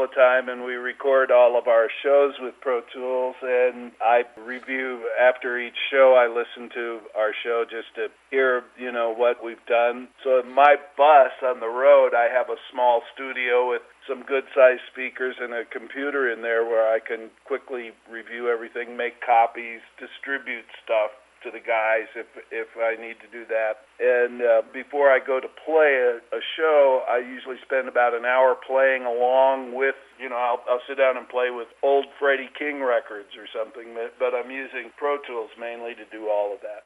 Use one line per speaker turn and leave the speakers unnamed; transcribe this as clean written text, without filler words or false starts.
the time, and we record all of our shows with Pro Tools, and I review after each show. I listen to our show just to hear, what we've done. So in my bus on the road, I have a small studio with some good-sized speakers and a computer in there where I can quickly review everything, make copies, distribute stuff to the guys if I need to do that. And before I go to play a show, I usually spend about an hour playing along with, I'll sit down and play with old Freddie King records or something, but I'm using Pro Tools mainly to do all of that.